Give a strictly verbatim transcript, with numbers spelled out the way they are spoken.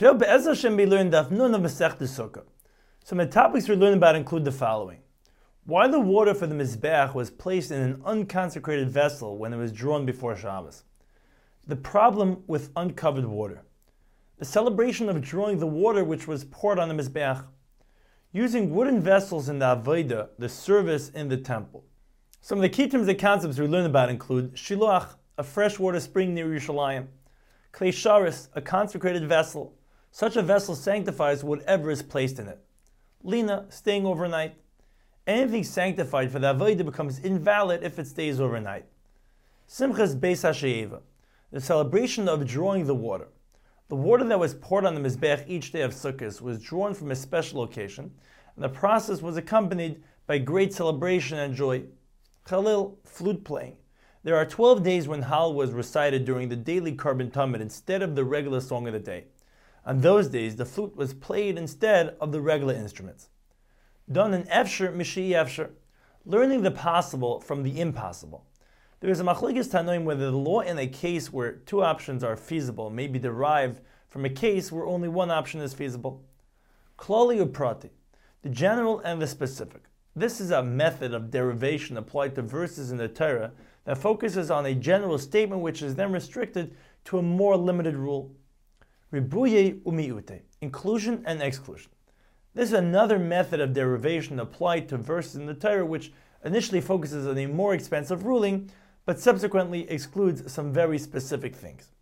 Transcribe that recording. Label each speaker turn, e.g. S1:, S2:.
S1: Today, Be'ez Hashem, we learn Daf Nun of Masechta Sukkah. Some of the topics we learn about include the following: why the water for the Mizbeach was placed in an unconsecrated vessel when it was drawn before Shabbos, the problem with uncovered water, the celebration of drawing the water which was poured on the Mizbeach, using wooden vessels in the Avodah, the service in the temple. Some of the key terms and concepts we learn about include Shiloach, a freshwater spring near Yerushalayim; Klei Sharis, a consecrated vessel. Such a vessel sanctifies whatever is placed in it. Lina, staying overnight. Anything sanctified for the Avodah becomes invalid if it stays overnight. Simchas Beis HaShe'eva, the celebration of drawing the water. The water that was poured on the Mizbech each day of Sukkot was drawn from a special location, and the process was accompanied by great celebration and joy. Chalil, flute playing. There are twelve days when Hal was recited during the daily Korban Tamid instead of the regular song of the day. On those days, the flute was played instead of the regular instruments. Done in Efsher Mishi Efsher, learning the possible from the impossible. There is a machlokes tanoim whether the law in a case where two options are feasible may be derived from a case where only one option is feasible. Klali uprati, the general and the specific. This is a method of derivation applied to verses in the Torah that focuses on a general statement which is then restricted to a more limited rule. Ribuye umiute, inclusion and exclusion. This is another method of derivation applied to verses in the Torah which initially focuses on a more expansive ruling, but subsequently excludes some very specific things.